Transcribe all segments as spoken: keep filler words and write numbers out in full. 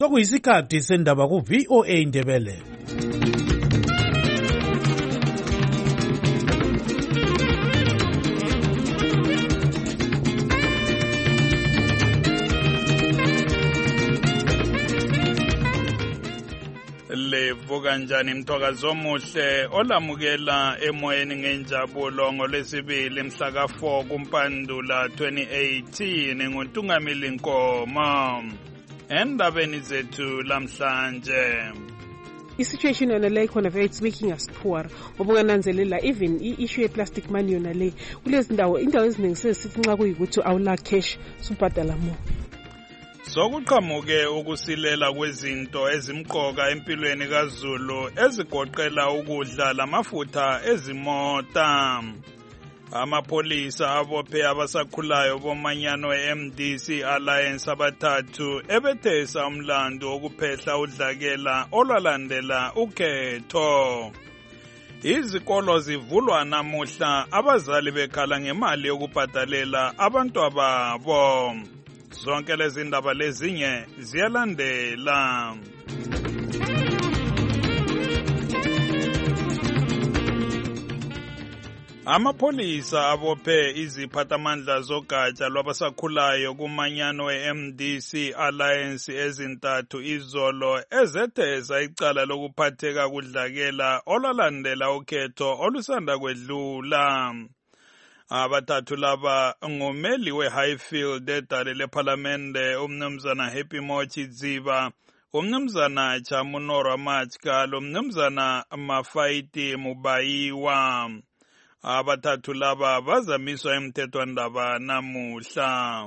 Sokuyisikhathi sendaba ku V O A Indebele. Levuka njani mthokazi omuhle olamukela emoyeni ngenjabulo ngolwesibili mhla ka four kuMpandula twenty eighteen nguNtungamili Nkomo. Endabeni zethu lamhlanje, I-situation yona le khona vele it's making us poor ngoba ungananzelela even i-issue ye-plastic money yona le kulezi ndawo indawo eziningi sesithi nxa kuyikuthi awula cash subhadala more. sokuqhamuke ukusilela kwezinto ezimqoka empilweni kaZulu ezigoqela ukudla lamafutha ezimota. Amapolisa abophe abasakhulayo bomanyano e-M D C Alliance abathathu ebethesa umlando wokuphehla udlakela olwalandela ukhetho. Izikolo zivulwa namuhla abazali bekhala ngemali yokubhadalela abantwababo. Zonke lezi ndaba lezinye ziyalandela. Amapolisa abophe iziphathamandla zogatsha lwabasakhulayo kumanyano e-M D C Alliance ezintathu izolo ezethesa icala lokuphatheka kudlakela olwalandela ukhetho olusanda kwedlula. Abathathu laba ngumeli we-Highfield edale lephalamende umnumzana Happy Mochi Dziva, umnumzana Chamunora Machka lomnumzana Mafaiti Mubayiwa. Abathathu laba bazamiswa emthethwandaba namuhla.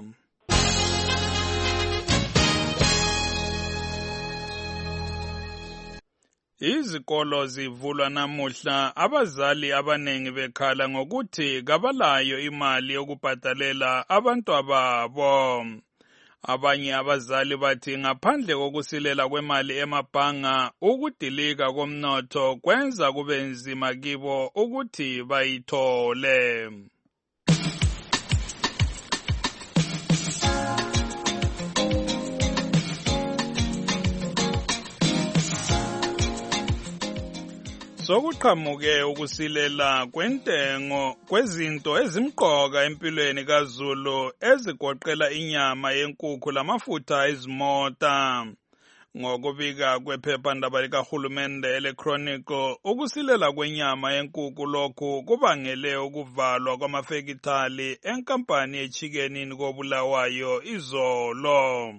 Izikolo zivulwa namuhla abazali abanengi bekhala ngokuthi kabalayo imali yokubhadalela abantwababo. Abanye abazali bathi ngaphandle kokusilela kwemali emabhanga ukudilika komnotho kwenza kube nzima kibo ukuthi bayithole. Sokuqhamuke ukusilela kwentengo kwezinto ezimqoka empilweni kaZulu ezigoqela inyama yenkukhu lamafutha ezimota. Ngokubika kwephephandaba likahulumende ele-Chronicle, ukusilela kwenyama yenkukhu lokhu kubangele ukuvalwa kwamafekithali enkampani yeChicken koBulawayo izolo.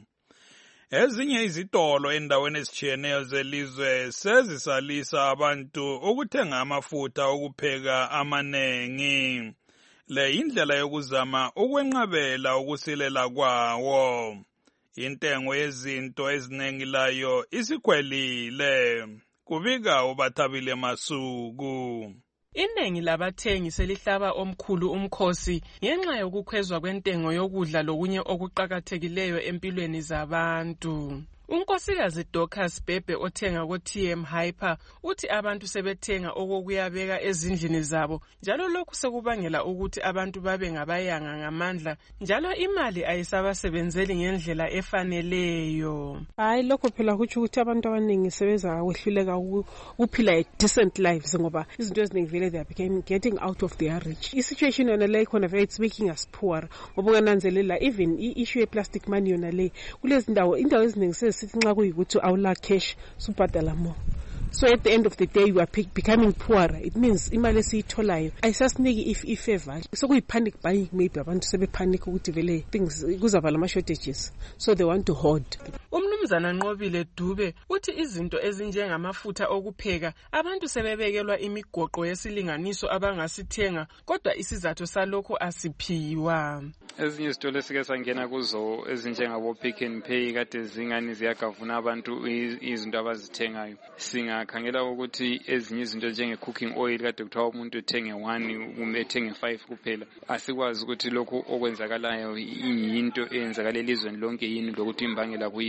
Ezinye izitolo endaweni ezitshiyeneyo zelizwe sezisalisa abantu ukuthenga amafutha okupheka amanengi. Le indlela yokuzama ukwenqabela ukusilela kwawo. Intengo yezinto ezinengi layo isikhwelile. Kubika uBathabile Masuku. Iningi labathengi selihlaba omkhulu umkhosi ngenxa yokukhwezwa kwentengo yokudla lokunye okuqakathekileyo empilweni zabantu. Unkosikazi Dorcas Bebe othenga ko T M Hyper uthi abantu sebethenga okokuyabeka ezindlini zabo njalo lokhu sekubangela ukuthi abantu babe ngabayanga ngamandla njalo imali ayisabasebenzeli ngendlela efaneleyo. Hayi lokho phela kuthi ukuthi abantu abaningi sebeza kwehluleka ukuphila decent lives ngoba izinto eziningi vele they became getting out of their reach. I-situation yona le khona vele it's making us poor ngoba ungananzelela even i-issue ye-plastic money yona le kulezi ndawo indawo eziningi sithi nxa kuyikuthi awula cash subhadala more. So at the end of the day you are becoming poorer. It means imali esiyitholayo ayisasiniki if ifavor. So kuyi panic buying maybe abantu sebe panic ukuthi vele things kuzaba lama shortages so they want to hoard. Umnumzana Nqobile Dube uthi izinto ezinjengamafutha okupheka abantu sebebekelwa imigoqo yesilinganiso abangasithenga kodwa isizathu salokho asiphiwa. Ezinye izitolo esike sangena kuzo ezinjengabo Pick n Pay kade zingani ziyagavuna abantu izinto abazithengayo. Singakhangela ukuthi ezinye izinto njenge cooking oil kade kuthiwa umuntu ethenge one kumbe ethenge five kuphela. Asikwazi ukuthi lokho okwenzakalayo into eyenzakala elizweni lonke yini lokuthi imbangela kuyini.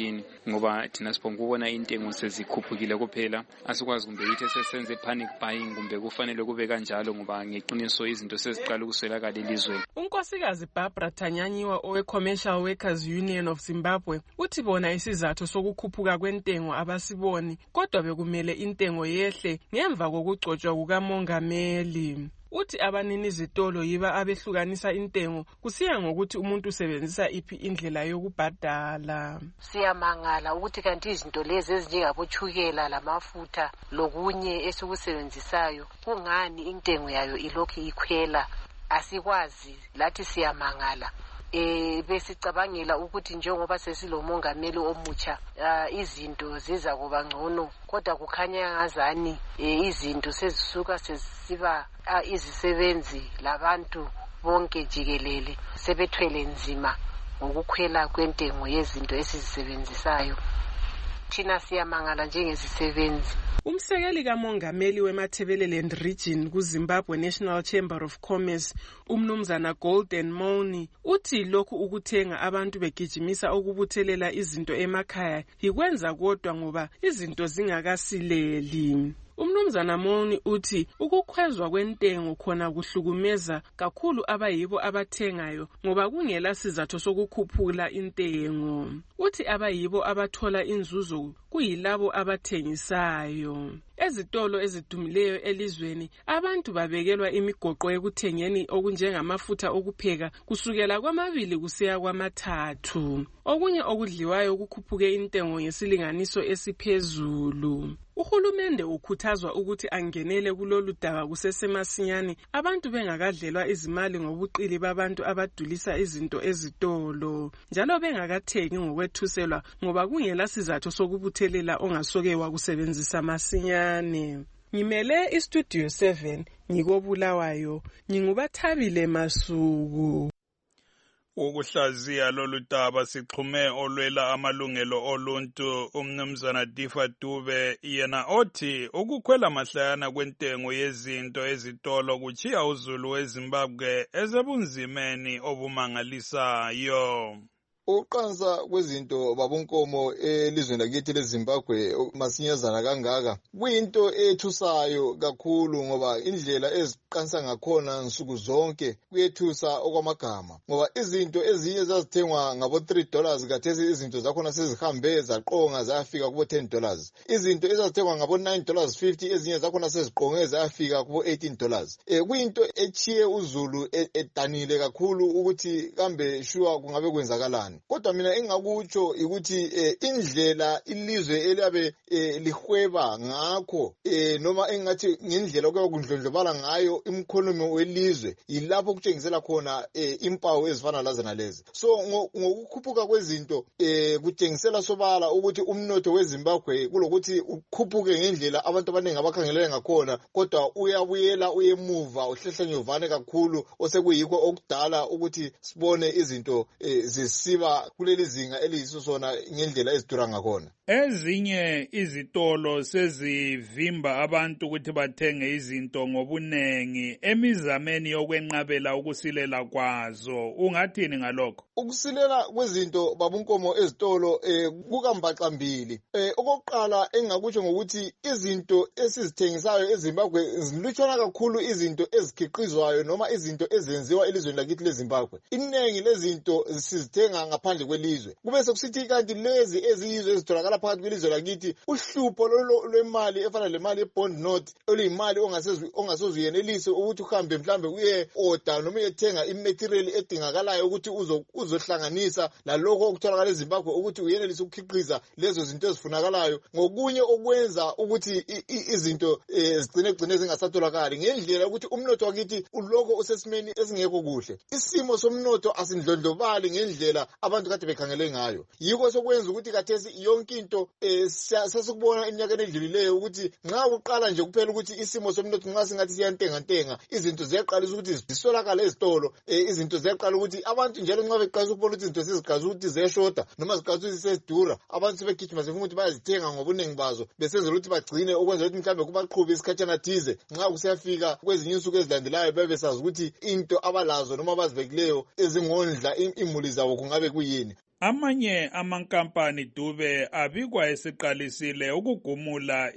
ngoba thina sibonga ukubona intengo sezikhuphukile kuphela asikwazi kumbe yithi sesenze panic buying kumbe kufanele kube kanjalo ngoba ngeqiniso izinto seziqala ukuswelakala elizweni. Unkosikazi Barbara Tanyanyiwa owe-Commercial Workers Union of Zimbabwe uthi bona isizathu sokukhuphuka kwentengo abasiboni kodwa bekumele intengo yehle ngemva kokugcotshwa kukamongameli. Uthi abanini izitolo yiba abehlukanisa intengo kusiya ngokuthi umuntu usebenzisa iphi indlela yokubhadala. Siyamangala ukuthi kanti izinto lezi ezinjengabochukela lamafutha lokunye esikusebenzisayo kungani intengo yayo ilokhu ikhwela asikwazi lathi siyamangala. Eh besicabangela ukuthi njengoba sesilomongameli omutsha izinto ziza kuba ngcono kodwa kukhanya ngazani izinto sezisuka sesiba izisebenzi labantu bonke jikelele sebethwele nzima ngokukhwela kwentengo yezinto esizisebenzisayo. Thina siyamangala njengezisebenzi. Umsekeli kamongameli weMatabeleland Region kuZimbabwe National Chamber of Commerce umnumzana Golden Moni uthi lokhu ukuthenga abantu begijimisa ukubuthelela izinto emakhaya yikwenza kodwa ngoba izinto zingakasileli. Umnumzana Moni uthi ukukhwezwa kwentengo khona kuhlukumeza kakhulu abayibo abathengayo ngoba kungela sizathu sokukhuphula intengo. Uthi abayibo abathola inzuzo kuyilabo abathengisayo. Ezitolo ezidumileyo elizweni abantu babekelwa imigoqo ekuthengeni okunjengamafutha okupheka kusukela kwamabili kusiya kwamathathu. Okunye okudliwayo kukhuphuke intengo ngesilinganiso esiphezulu. Uhulumende ukhuthazwa ukuthi angenele kulolu daba kusesemasinyane abantu bengakadlelwa izimali ngobuqili babantu abadulisa izinto ezitolo njalo bengakathengi ngokwethuselwa ngoba kungela sizathu sokubuthelela ongasoke wakusebenzisa masinyane. Ngimele iStudio seven ngikobulawayo ngingubathabile Masuku. Ukuhlaziya lolu daba sixhume olwela amalungelo oluntu umnumzana Difa Dube yena othi ukukhwela mahlayana kwentengo yezinto ezitolo kuchiya uzulu weZimbabwe ezebunzimeni obumangalisayo. Uqansa kwezinto babonkomo elizweni lakithi leZimbabwe masinyazana kangaka kuyinto ethusayo kakhulu ngoba indlela eziqansa ngakhona nsuku zonke kuyethusa okwamagama ngoba izinto ezinye zazithengwa ngabo three dollars kathesi izinto zakhona sezihambe zaqonga zafika kubo ten dollars. Izinto ezazithengwa ngabo nine dollars fifty ezinye zakhona seziqonge zafika kubo eighteen dollars. Eh kuyinto echiye uzulu edanile kakhulu ukuthi kambe sure kungabe kwenzakalani. Kodwa mina engakutsho ukuthi eh, indlela ilizwe eliyabe eh, lihweba ngakho eh, noma engathi ngendlela okuba kundlondlobala ngayo imkhonomi welizwe yilapho kutshengisela khona eh, impawu ezifana lazana lezi. So ngokukhuphuka kwezinto eh, kutshengisela sobala ukuthi umnotho weZimbabwe kulokuthi ukhuphuke ngendlela abantu abaningi abakhangelele ngakhona kodwa uyabuyela uyemuva uhlehlanyovane kakhulu osekuyikho okudala ukuthi sibone izinto eh, zisiba kuleli zinga eliyiso sona ngendlela ezidura ngakhona. Ezinye izitolo sezivimba abantu ukuthi bathenge izinto ngobunengi emizameni yokwenqabela ukusilela kwazo. Ungathini ngalokho? Ukusilela kwezinto babunkomo ezitolo eh kukambaxambili. Eh okokuqala engakutsho ngokuthi izinto esizithengisayo eZimbabwe zilutshwana kakhulu izinto ezikhiqizwayo noma izinto ezenziwa elizweni lakithi leZimbabwe. Iningi lezinto sizithenga ngaphandle kwelizwe. Kube sekusithi kanti lezi eziyizwe ezitholakala phakathi kwelizwe lakithi uhlupho lwemali efana lemali yebond note oluyimali ongasozuyenelise ukuthi uhambe mhlambe uye order noma uyethenga imaterial edingakalayo ukuthi uzo uzohlanganisa lalokho okutholakala eZimbabwe ukuthi uyenelise ukukhiqiza lezo zinto ezifunakalayo ngokunye okwenza ukuthi izinto zigcine gcine zingasatholakali ngendlela ukuthi umnotho wakithi uloko usesimeni esingekho kuhle. Isimo somnotho asindlondlobali ngendlela abantu kade bekhangele ngayo. Yiko sokwenza ukuthi kathesi yonke into sesikubona eminyakeni edlulileyo ukuthi nxa uqala nje kuphela ukuthi isimo somnotho nxa singathi siyantenga ntenga izinto ziyaqalisa ukuthi zisolakala ezitolo izinto ziyaqala ukuthi abantu njalo nxa beqalisa ukubona ukuthi izinto seziqalisa ukuthi ziyashota noma ziqalisa ukuthi sezidura abantu sebegijima sefuna ukuthi bayazithenga ngobunengi bazo besenzela ukuthi bagcine ukwenza ukuthi mhlambe kubaqhubi isikhatshana thize nxa kusiyafika kwezinye insuku ezilandelayo bebesazi ukuthi into abalazo noma abazibekileyo ezingondla imuli zabo kungabe kuyini. Amanye amankampani Dube abikwa esiqalisile ukugumula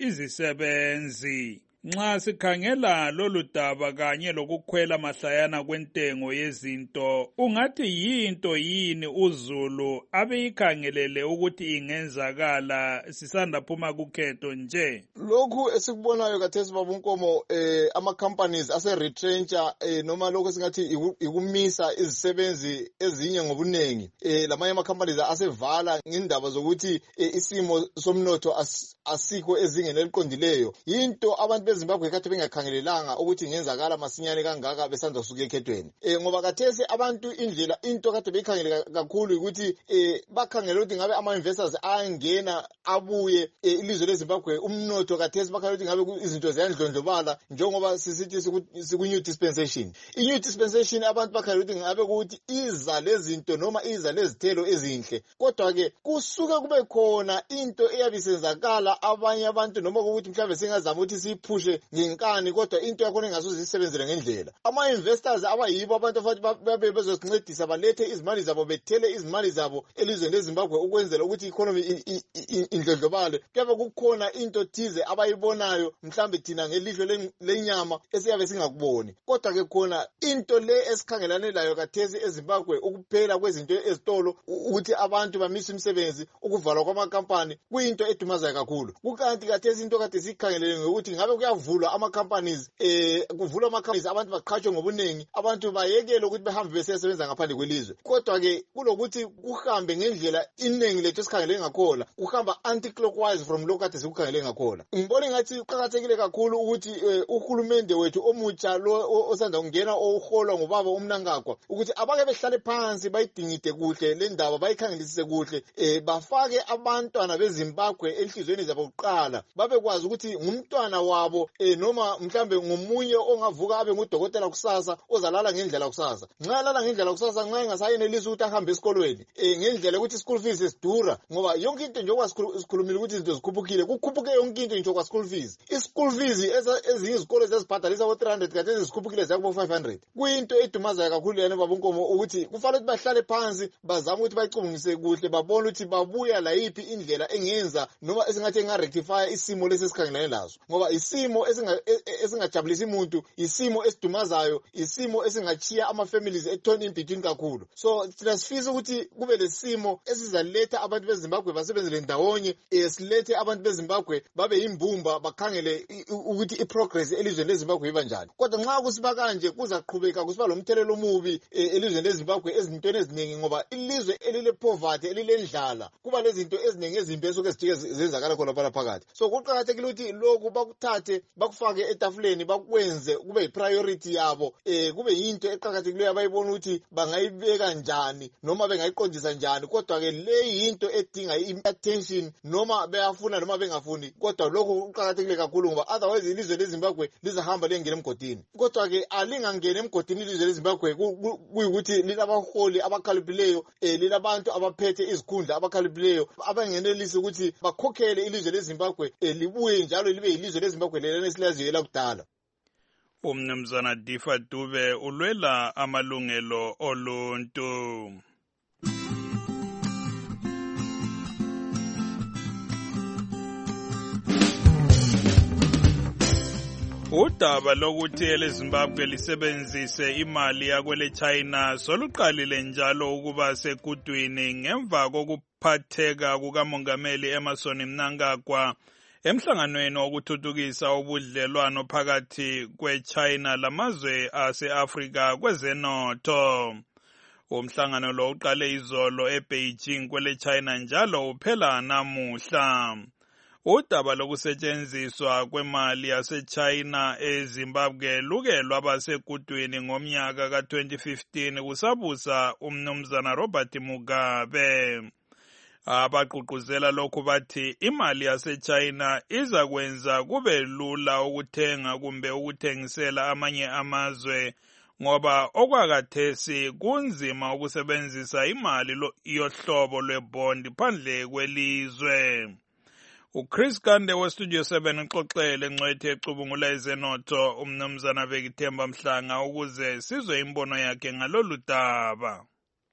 izisebenzi. Nxa sikhangela lolu daba kanye lokukhwela mahlayana kwentengo yezinto, ungathi yinto yini uZulu abeyikhangelele ukuthi ingenzakala sisanda phuma kukhetho nje? Lokhu esikubonayo kathesi babunkomo eh ama companies ase retrencher eh noma lokho singathi ikumisa izisebenzi ezinye ngobunengi. Eh lamanye ama companies asevala ngindaba zokuthi eh, isimo somnotho as, asikho ezingeni eliqondileyo. Into abantu beZimbabwe kade bengakhangelelanga ukuthi ingenzakala masinyane kangaka besanda kusuka ekhethweni. Eh ngoba kathesi abantu indlela into kade beyikhangele kakhulu ukuthi eh bakhangela ukuthi ngabe ama investors angena abuye eh, ilizwe leZimbabwe umnotho kathesi bakhangela ukuthi ngabe izinto ziyandlondlobala njengoba sisithi siku new dispensation. I new dispensation abantu bakhangela ukuthi ngabe ukuthi iza lezinto noma iza lezithelo ezinhle. Kodwa ke kusuke kube khona into eyabisenzakala abanye abantu noma ukuthi mhlawumbe singazama ukuthi siphushe ngenkani kodwa into yakhona engasoze isebenzele ngendlela. Ama investors abayibo abantu afathi babe bezosincedisa balethe izimali zabo bethele izimali zabo elizweni leZimbabwe ukwenzela ukuthi economy indlondlobale. Kuyabe kukhona into thize abayibonayo mhlambe thina ngelihlo lenyama esiyabe singakuboni. Kodwa ke khona into le esikhangelane layo kathesi eZimbabwe ukuphela kwezinto ezitolo ukuthi abantu bamisa imisebenzi ukuvalwa kwamakhampani kuyinto edumazayo kakhulu. Kukanti kathesi into kade sikhangelele ngokuthi ngabe kuyavulwa ama companies eh kuvulwa ama companies abantu baqhatshwe ngobunengi abantu bayekele ukuthi behambe besebenza ngaphandle kwelizwe. Kodwa ke kulokuthi kuhambe ngendlela iningi lethu esikhangelele ngakhona kuhamba anti clockwise from lokho kade sikhangelele ngakhona. Ngibona ngathi uqhakathekile kakhulu ukuthi uhulumende wethu omutsha lo osanda kungena oholwa ngobaba uMnangagwa ukuthi abake behlale phansi bayidingide kuhle le ndaba bayikhangelisise kuhle eh bafake abantwana beZimbabwe enhlizweni zabo kuqala babekwazi ukuthi ngumntwana wabo eh noma mhlambe ngomunye ongavuka abe ngudokotela kusasa ozalala ngendlela kusasa. Nxa lala ngendlela kusasa nxa engasayenelisa ukuthi ahambe esikolweni eh ngendlela ukuthi school fees isidura ngoba yonke into njengoba sikhulumile ukuthi izinto zikhuphukile kukhuphuke yonke into njengoba school fees. I-school fees ezinye izikole zezibhadalisa ngo three hundred kade ezikhuphukile zakubo five hundred. Kuyinto edumazayo kakhulu yana babunkomo ukuthi kufanele bahlale phansi bazama ukuthi bayicubungise kuhle babone ukuthi babuya la yipi indlela engenza noma esingathi engarectify isimo lesesikhangela lazo ngoba isimo esinga esingajabulisa umuntu isimo esidumazayo isimo esingachiya ama families etone in between kakhulu. So thina sifisa ukuthi kube lesimo esizaletha abantu beZimbabwe basebenzele ndawonye esilethe abantu beZimbabwe babe yimbumba bakhangele ukuthi iprogress elizweni leZimbabwe iba njani. Kodwa nxa kusiba kanje kuzaqhubeka kusiba lomthelelo omubi elizweni leZimbabwe ezintweni eziningi ngoba ilizwe elile poverty elilendlala kuba lezinto eziningi ezimbi esuke zithike zenzakala khona phela phakathi. So kuqhakathekile ukuthi lokhu bakuthathe bakufake etafuleni bakwenze kube yipriority yabo eh kube yinto eqhakathekileyo abayibona ukuthi bangayibeka njani noma bengayiqondisa njani. Kodwa ke le yinto edinga i-attention noma beyafuna noma bengafuni kodwa lokho kuqhakathekile kakhulu ngoba otherwise ilizwe leZimbabwe lizahamba lengena emgodini. Kodwa ke alingangena emgodini ilizwe leZimbabwe kuyikuthi lilabaholi abakhaliphileyo eh lilabantu abaphethe izikhundla abakhaliphileyo abangenelisa ukuthi bakhokhele ilizwe leZimbabwe eh libuye njalo libe yilizwe leZimbabwe lelena esilaziyo lakudala. Umnumzana Difa Dube ulwela amalungelo oluntu. Udaba lokuthi eleZimbabwe lisebenzise imali yakwele China soluqalile njalo ukuba segudwini ngemva kokuphatheka kukamongameli Emmerson Mnangagwa emhlanganweni wokuthuthukisa ubudlelwano phakathi kweChina lamazwe ase-Afrika kwezenotho. Umhlangano lo uqale izolo eBeijing kwele China njalo uphela namuhla. Udaba lokusetshenziswa kwemali yaseChina eZimbabwe luke lwaba segudwini ngomnyaka ka twenty fifteen kusabusa umnumzana Robert Mugabe. Abagqugquzela lokhu bathi imali yaseChina iza kwenza kube lula ukuthenga kumbe ukuthengisela amanye amazwe ngoba okwakathesi kunzima ukusebenzisa imali yohlobo lwebond phandle kwelizwe. uChris Kande weStudio seven uxoxele engcwethe ecubungula ezenotho umnumzana Bekithemba Mhlanga ukuze sizwe imbono yakhe ngalolu daba.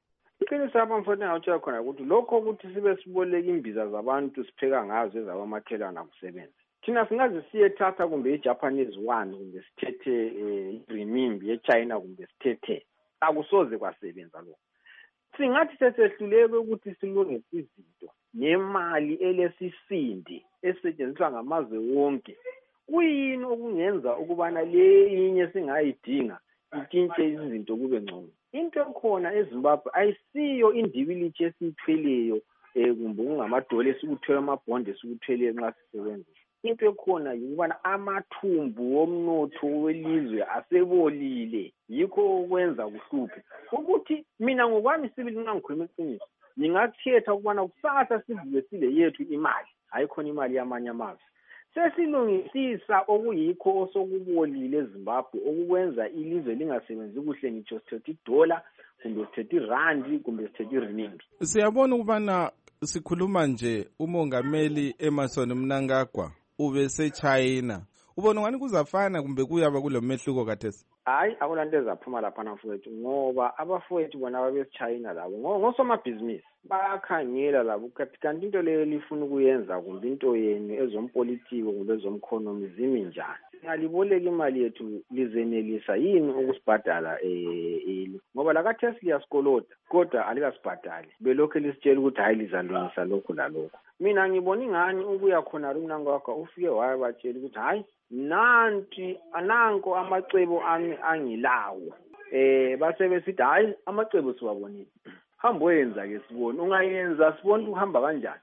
iqiniso lapha mfowethu engawutshela khona ukuthi lokho ukuthi sibe siboleka imbiza zabantu sipheka ngazo ezabomakhelwane akusebenzi. Thina singaze siyethatha kumbe i-Japanese one kumbe sithethe i-renminbi ye-China kumbe sithethe akusoze kwasebenza lokho. Singathi sesehluleke ukuthi silungise izinto nemali elesisindi esetshenziswa ngamazwe wonke. Kuyini okungenza ukubana le inye singayidinga intshintshe izinto kube ngcono? Into ekhona eZimbabwe ayisiyo indibility esiyithweleyo kumbe kungamadola esikuthwele amabhondi esikuthweleyo nxa sisebenza. Into ekhona yikubana amathumbu womnotho welizwe asebolile, yikho okwenza kuhluphe. Ukuthi mina ngokwami sibili nxa ngikhuluma iqiniso, ngingakhetha ukubana kusasa sivuke sile yethu imali, hayikhona imali yamanye amazwe. Sesilungisisa okuyikho osokubolile eZimbabwe okukwenza ilizwe lingasebenzi kuhle, ngitsho sithethe idola kumbe sithethe irandi kumbe sithethe irenminbi. Siyabona ukubana sikhuluma nje umongameli Emmerson Mnangagwa ube seChina. Ubona ngani kuzafana kumbe kuyaba kulomehluko kathesi? Hayi, akulanto ezaphuma laphana mfowethu, ngoba abafowethu bona babeSchina labo ngosomabhizinisi bayakhangela labo kanti into leyo lifuna ukuyenza kumbe into yenu ezompolitiko kumbe ezomkhonomi zimi njani. Ngaliboleka imali yethu lizenelisa yini ukusibhadala eh ngoba lakathesi liyasikoloda kodwa alikasibhadali belokho lisitshela ukuthi hayi lizalungisa lokho lalokho. Mina ngibona ingani ubuya khona uMnangagwa ufike wayabatshela ukuthi hayi nanti ananko amacebo ami angilawo eh base besithi hayi amacebo siwabonile, hamba oyenza ke sibone, ungayenza sibone ukuhamba kanjani.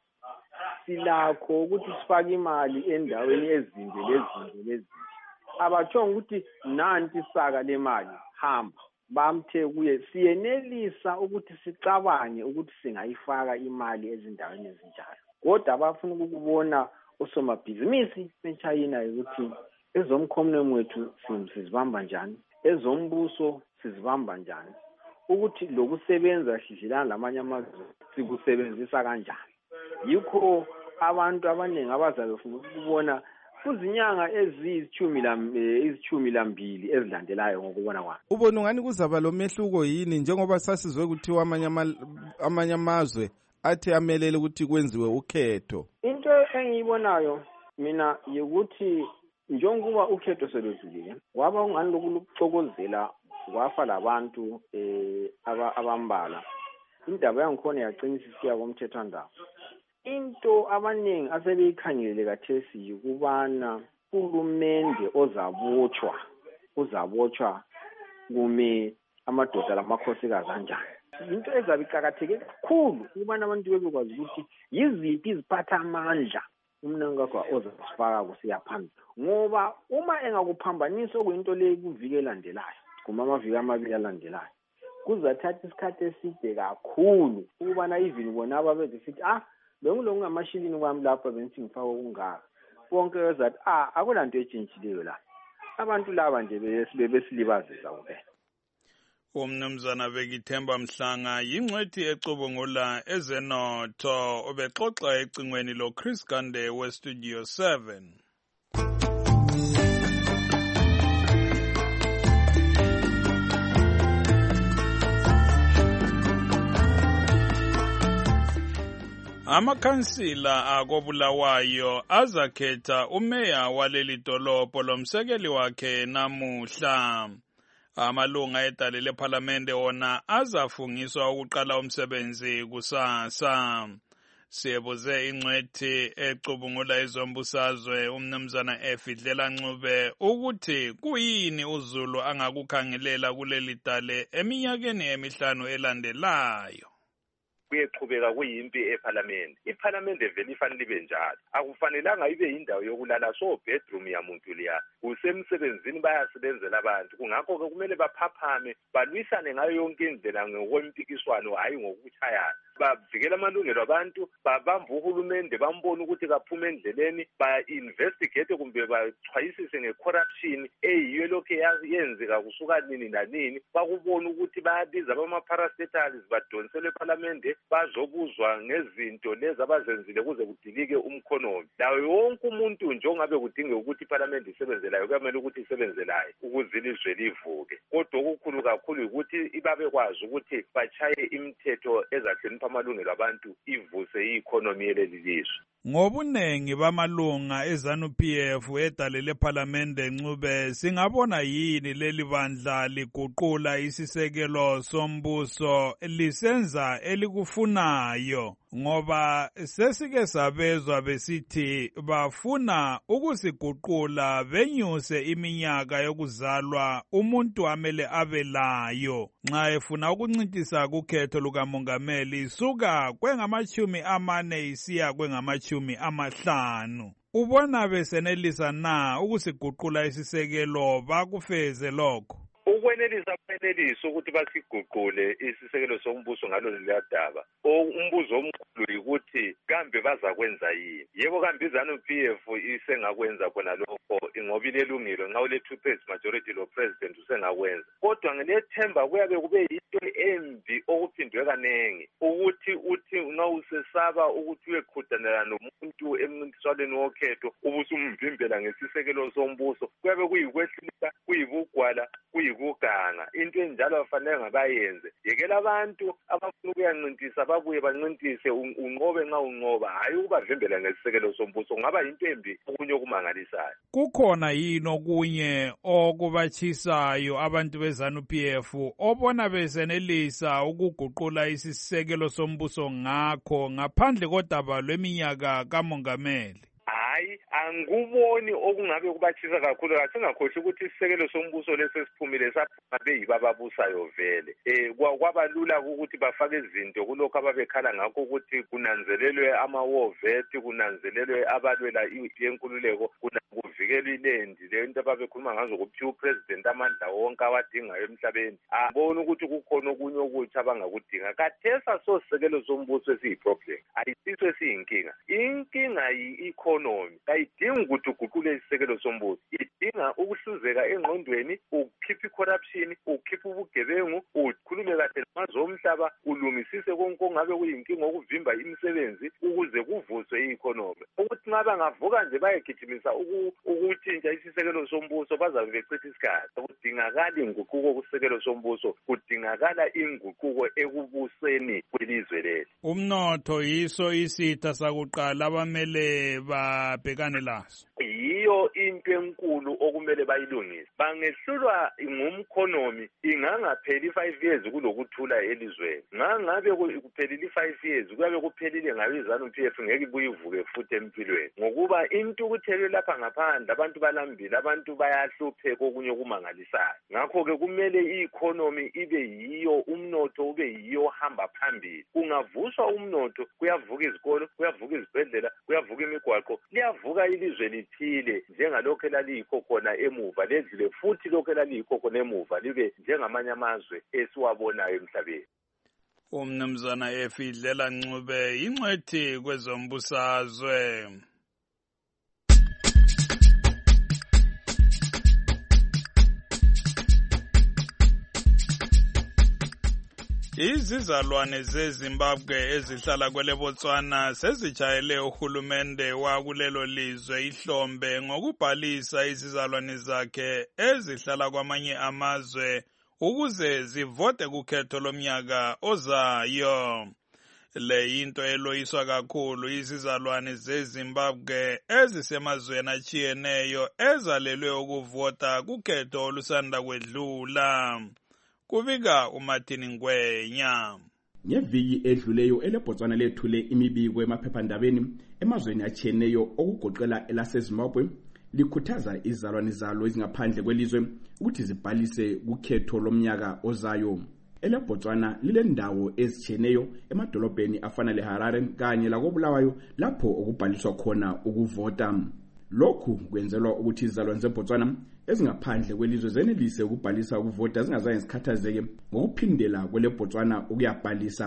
Silakho ukuthi sifake imali endaweni ezinde lezinde lezi abathonga ukuthi nanti saka le mali hamba bamthe kuye siyenelisa ukuthi sicabange ukuthi singayifaka imali ezindaweni ezinjalo. Kodwa abafuna ukubona osomabhizinisi beChina ukuthi ezomkhonomi wethu sizibamba njani, ezombuso sizibamba njani, ukuthi lokusebenza sidlilana lamanye amazwe sikusebenzisa kanjani. Yikho abantu abaningi abazabe befuna ukubona kuzinyanga eziyithumi izithumi lambili ezilandelayo ngokubona kwami. Ubona ngani kuzaba lo mehluko yini njengoba sasizwe kuthiwa amanye amanye amazwe athi amelele ukuthi kwenziwe ukhetho? Into engiyibonayo mina ukuthi njengoba ukhetho seludlulile waba ungani lokuxokozela kwafa labantu eh abambala, indaba yangikhona yaqinisisiya komthethwandaba. Into abaningi asebeyikhangelele kathesi yikubana uhulumende ozabotshwa uzabotshwa kume amadoda lamakhosikazi kanjani. Into ezabe iqhakatheke kakhulu ukubana abantu bebekwazi ukuthi yiziphi iziphatha amandla uMnangagwa ozasifaka kusiya phambili, ngoba uma engakuphambanisa okuyinto leyo kuvike elandelayo kuma amaviki amabili alandelayo kuzathatha isikhathi eside kakhulu ukubana even bona ababethi sithi ah bengilonke ngamashilini kwami lapha benthi ngifaka okungaka konke ezathi ah akulanto etshintshileyo la. Abantu laba nje bebesilibazisa kuphela. Umnumzana Bekithemba Mhlanga yingcwethi ecubungula ezenotho obexoxa ecingweni lo Chris Gande we Studio seven. Amakhansila akobulawayo azakhetha umeya waleli dolobho lomsekeli wakhe namuhla. Amalunga edale lephalamende wona azafungiswa ukuqala umsebenzi kusasa. Siyebuze ingcwethi ecubungula izombusazwe umnumzana Efidlela Ncube ukuthi kuyini uZulu angakukhangelela kuleli dale eminyakeni emihlanu elandelayo. Kuyeqhubeka kuyimpi eParliament. iParliament vele ifanele libe njalo. Akufanelanga ibe indawo yokulala so bedroom yamuntu liya. Kusemsebenzini bayasebenzela abantu. Kungakho ke kumele baphaphame balwisane ngayo yonke indlela ngokwempikiswano hayi ngokuchayana. bavikela amalungelo abantu, babamba uhulumende bambona ukuthi kaphuma endleleni, ba-investigate kumbe bachwayisise nge-corruption eyiyo lokhu yenzeka kusuka nini nanini, bakubona ukuthi bayabiza abama-parastatals badonsele ePhalamende bazobuzwa ngezinto lezi abazenzile kuze kudilike umkhonomi. Lawo yonke umuntu nje ongabe kudinge ukuthi iPhalamende isebenzelayo kuyamele ukuthi isebenzelayo ukuze ilizwe livuke. Kodwa okukhulu kakhulu ukuthi ibabe kwazi ukuthi bachaye imithetho ezahlonipha amalungelo abantu ivuse i-economy yeleli lizwe. Ngobunengi bamalunga eZANU-P F edalele ePhalamende Ncube, singabona yini leli bandla liguqula isisekelo sombuso lisenza elikufunayo? Ngoba sesike sabezwa besithi bafuna ukusiguqula benyuse iminyaka yokuzalwa umuntu amele abelayo nxa efuna ukuncintisa kukhetho lukamongameli isuka kwengamachumi amane isiya kwengamachumi amahlanu. Ubona besenelisa na ukusiguqula isisekelo bakufeze lokho? Ukwenelisa kwenelisa ukuthi basiguqule isisekelo sombuso ngalolu liyadaba. Umbuzo omkhulu ukuthi kambe bazakwenza yini? Yebo kambe iZANU-P F isengakwenza khona lokho ngoba ilelungelo nxa ule two thirds majority lo president usengakwenza. Kodwa ngilethemba kuyabe kube yinto embi okuphindwe kanengi ukuthi uthi nxa usesaba ukuthi uyeqhudelana nomuntu emncintiswaneni wokhetho ubusumvimbela ngesisekelo sombuso kuyabe kuyikwehlika kuyibugwala kuyikuganga. Into enjalo afanele ngabayenze yekela abantu abafuna ukuyancintisa babuye bancintise unqobe nxa unqoba hayi ukubavimbela ngesisekelo sombuso ngaba yinto embi okunye okumangalisayo. Kukhona yini okunye okubachisayo abantu beZANU-P F obona besenelisa ukuguqula isisekelo sombuso ngakho ngaphandle kodaba lweminyaka kamongameli? Hayi anguboni okungabe kubachisa kakhulu kasingakhohle ukuthi isisekelo sombuso lesesiphumile saphuma beyiba babusayo vele eh kwabalula ukuthi bafake izinto kulokho ababekhala ngakho ukuthi kunanzelelwe ama-war vet kunanzelelwe abalwela impi yenkululeko kuvikela ilendi lento ababekhuluma ngazo kuphiwa upresident amandla wonke awadingayo emhlabeni. Abona ukuthi kukhona okunye okuthi abangakudinga. Kathesa sosisekelo sombuso esiyiproblem ayisiso esiyinkinga. Inkinga yi-economy ayidingi ukuthi uguqule isisekelo sombuso, idinga ukuhluzeka engqondweni, ukukhipha i-corruption, ukukhipha ubugebengu, ukhulume kahle namazomhlaba, ulungisise konke ongabe kuyinkinga okuvimba imisebenzi ukuze kuvuswe i-economy. Ukuthi nxa bangavuka nje bayegijimisa ukutshintsha isisekelo sombuso bazabe bechitha isikhathi. Kudingakala inguquko kusisekelo sombuso, kudingakala inguquko ekubuseni kwelizwe leli. Umnotho yiso isitha sakuqala abamele babhekane laso. Yiyo into enkulu okumele bayilungise. Bangehlulwa ngumkhonomi ingangapheli five years kulokuthula elizweni. Ngangabe kuphelile five years kuyabe kuphelile ngabe iZANU-P F ngeke buyivuke futhi empilweni. Ngokuba into ukuthelwe lapha ngaphandle abantu balambile, abantu bayahlupheka okunye okumangalisayo. Ngakho ke kumele i-economy ibe yiyo, umnotho ube yiyo hamba phambili. Kungavuswa umnotho kuyavuka izikolo, kuyavuka izibhedlela, kuyavuka imigwaqo, liyavuka ilizwe liphile njengalokho elaliyikho khona emuva, ledlule futhi lokho elaliyikho khona emuva libe njengamanye amazwe esiwabonayo emhlabeni. Umnumzana Efidlela Ncube ingcwethi kwezombusazwe. Izizalwane zeZimbabwe ezihlala kwele Botswana sezijayele uhulumende wakulelo lizwe ihlombe ngokubhalisa izizalwane zakhe ezihlala kwamanye amazwe ukuze zivote kukhetho lomnyaka ozayo. Le yinto eloyiswa kakhulu izizalwane zeZimbabwe ezisemazweni atshiyeneyo ezalelwe ukuvota kukhetho olusanda kwedlula. Kubika uMartin Ngwenya. Ngeviki edluleyo eleBotswana lethule imibiko emaphephandabeni emazweni atshiyeneyo okugoqela elaseZimbabwe likhuthaza izizalwane zalo ezingaphandle kwelizwe ukuthi zibhalise kukhetho lomnyaka ozayo. EleBotswana lilendawo ezitshiyeneyo emadolobheni afana leHarare kanye lakoBulawayo lapho okubhaliswa khona ukuvota. Lokhu kwenzelwa ukuthi izizalwane zeBotswana ezingaphandle kwelizwe zenelise ukubhalisa ukuvota zingazange zikhathazeke ngokuphindela kweleBotswana ukuyabhalisa.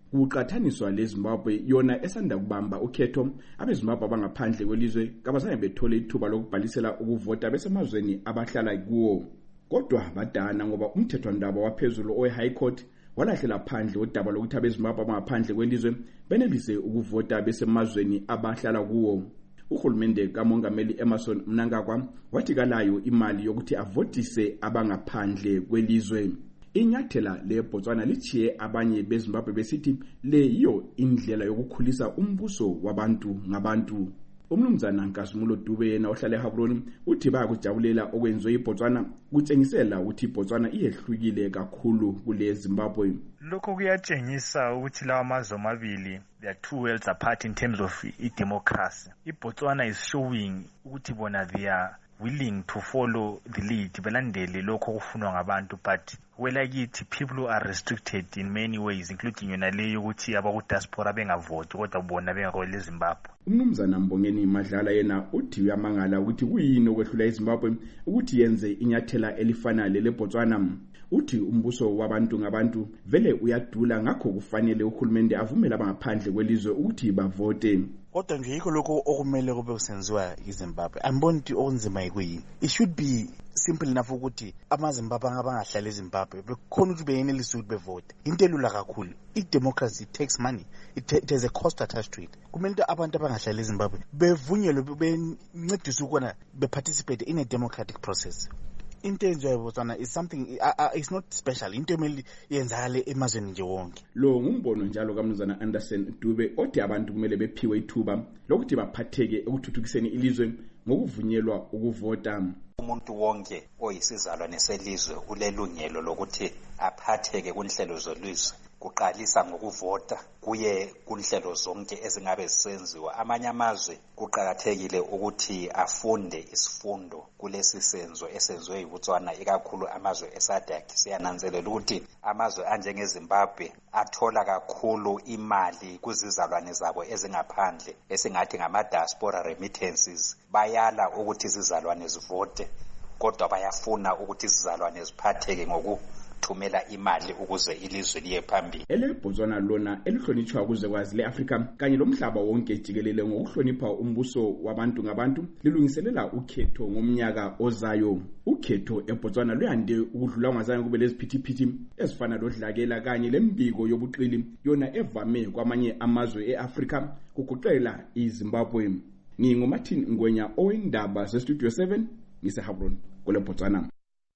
Kuqathaniswa leZimbabwe yona esanda kubamba ukhetho, abeZimbabwe abangaphandle kwelizwe kabazange bethole ithuba lokubhalisela ukuvota besemazweni abahlala kuwo. Kodwa badana ngoba umthethwandaba waphezulu owe-High Court walahlela phandle udaba lokuthi abeZimbabwe abangaphandle kwelizwe benelise ukuvota besemazweni abahlala kuwo. Uhulumende kaMongameli Emmerson Mnangagwa wathi kalayo imali yokuthi avotise abangaphandle kwelizwe. Inyathela leBotswana lichiye abanye beZimbabwe besithi le yiyo indlela yokukhulisa umbuso wabantu ngabantu. Umnumzana Nkasimulo Dube yena ohlala eHabroni uthi bayakujabulela okwenziwe iBotswana kutshengisela ukuthi iBotswana iyehlukile kakhulu kule Zimbabwe. Lokho kuyatshengisa ukuthi lawa amazwe amabili they are two worlds apart in terms of democracy. iBotswana is showing ukuthi bona they are willing to follow the lead belandele lokho kufunwa ngabantu, but welakithi people are restricted in many ways including yona leyo ukuthi abakudiaspora bengavoti kodwa bona bengakwele Zimbabwe. Umnumzana Mbongeni Madlala yena uthi uyamangala ukuthi kuyini okwehlula iZimbabwe ukuthi yenze inyathela elifana leBotswana. Uthi umbuso wabantu ngabantu vele uyadula, ngakho kufanele uhulumende avumele abangaphandle kwelizwe ukuthi bavote. Kodwa nje yikho lokho okumele kube kusenziwa iZimbabwe. Amboni ukuthi okunzima yikuyini. It should be simple enough ukuthi amaZimbabwe abangahlala eZimbabwe bekhona ukuthi beyenelise ukuthi bevote. Into elula kakhulu. I-democracy takes money. It, it has a cost attached to it. Kumele ukuthi abantu abangahlala eZimbabwe bevunyelwe bencediswe ukona be-participate in a democratic process. Into enjoyable Botswana is something uh, uh, it's not special. Into emeli yenzakale emazweni nje wonke. Lo ngumbono njalo kaMnumzana Anderson Dube othi abantu kumele bephiwe ithuba lokuthi baphatheke ekuthuthukiseni ilizwe ngokuvunyelwa ukuvota. Umuntu wonke oyisizalwane selizwe ulelungelo lokuthi aphatheke kunhlelo zolizwe, kuqalisa ngokuvota kuye kunhlelo zonke ezingabe zisenziwa. Amanye amazwe kuqhakathekile ukuthi afunde isifundo kulesi senzo esenziwe iBotswana, ikakhulu amazwe eSADC. Siyananzelela ukuthi amazwe anjengeZimbabwe athola kakhulu imali kuzizalwane zabo ezingaphandle esingathi ngama-diaspora remittances. Bayala ukuthi izizalwane zivote kodwa bayafuna ukuthi izizalwane ziphatheke ngoku thumela imali ukuze ilizwe liye phambili. EleBotswana lona elihlonitshwa kuze kwazi leAfrika kanye lomhlaba wonke jikelele ngokuhlonipha umbuso wabantu ngabantu lilungiselela ukhetho ngomnyaka ozayo. Ukhetho eBotswana luyande ukudlula ngazange kube leziphithiphithi ezifana lodlakela kanye lembiko yobuqili yona evame kwamanye amazwe eAfrika kugoqela iZimbabwe. NginguMartin Ngwenya owendaba zeStudio seven ngiseHabroni kule Botswana.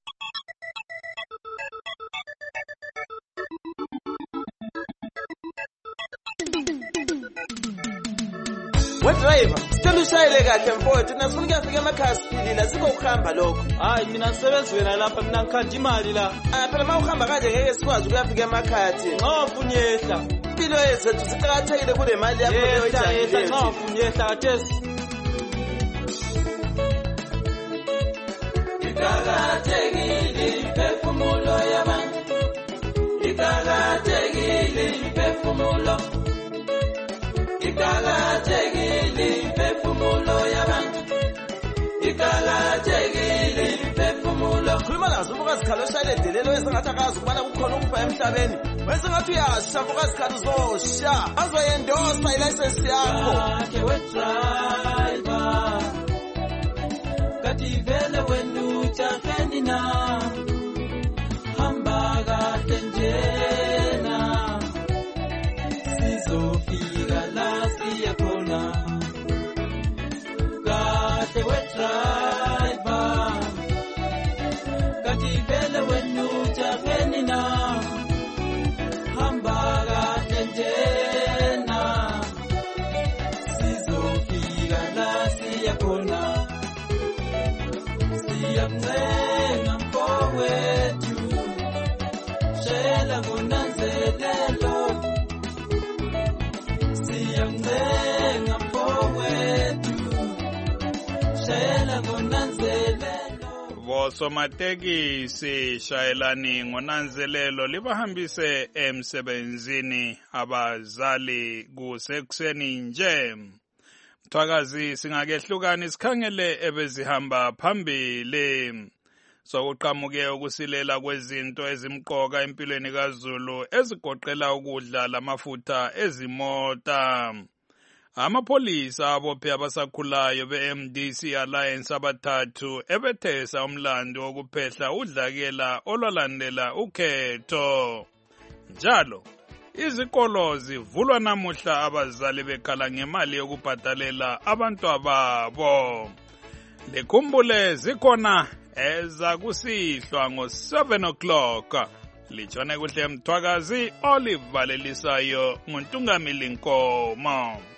Driver, sicela ushayele kahle mfowethu, nasifuna ukuyafika emakhaya siphilile, asikho ukuhamba lokho. Hayi mina ngisebenza wena lapha, mina ngikhanda imali la. Ah phela mawuhamba kanje ngeke sikwazi ukuyafika emakhaya thina. Nxa ufuna yehla. Impilo yethu siqhakathekile kule mali yakho leyo ijahile. Yehla nxa ufuna yehla kathesi. Iqhakathekile imphefumulo yabantu. Iqhakathekile imphefumulo. Iqhakathekile imphefumulo yabantu. Iqhakathekile imphefumulo. Khuluma nazo ubukazikhalo oshayedelelo esengathi akazi ukubana kukhona ukufa emhlabeni. Bese ngathi uyasha ubukazikhalo uzosha. Azoyendosa ilicense yakho. Ake we driver. Kathi vele wena uthakeni na. Hamba kahle njena. Sizofika la siyakhona. Kahle we driver. Kathi vele wena uthakeni na. Hamba kahle njena. Sizofika la siyakhona. Siyamncenga mfowethu. Shela ngonanzelelo. Siyamncenga mfowethu. Shela ngonanzelelo. Vosomatekisi shayelani ngonanzelelo libahambise emsebenzini abazali kusekuseni nje. Mthwakazi singakehlukani sikhangele ebezihamba phambili. sokuqhamuke ukusilela kwezinto ezimqoka empilweni kaZulu ezigoqela ukudla lamafutha ezimota. Amapholisa abophe abasakhulayo be-M D C Alliance abathathu ebethesa umlando wokuphehla udlakela olwalandela ukhetho. Njalo izikolo zivulwa namuhla abazali bekhala ngemali yokubhadalela abantwababo. Likhumbule zikhona eza kusihlwa ngo seven o'clock. Lijone kuhle Mthwakazi olivalelisayo nguNtungamili Nkomo.